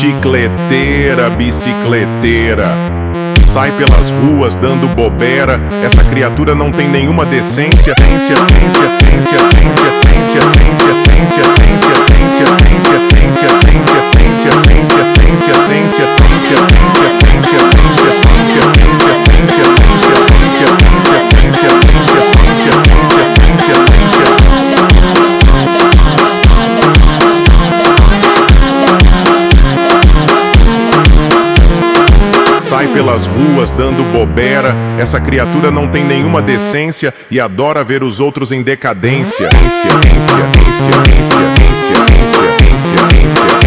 Bicicleteira, bicicleteira, sai pelas ruas dando bobeira. Essa criatura não tem nenhuma decência. Sai pelas ruas dando bobeira. Essa criatura não tem nenhuma decência e adora ver os outros em decadência.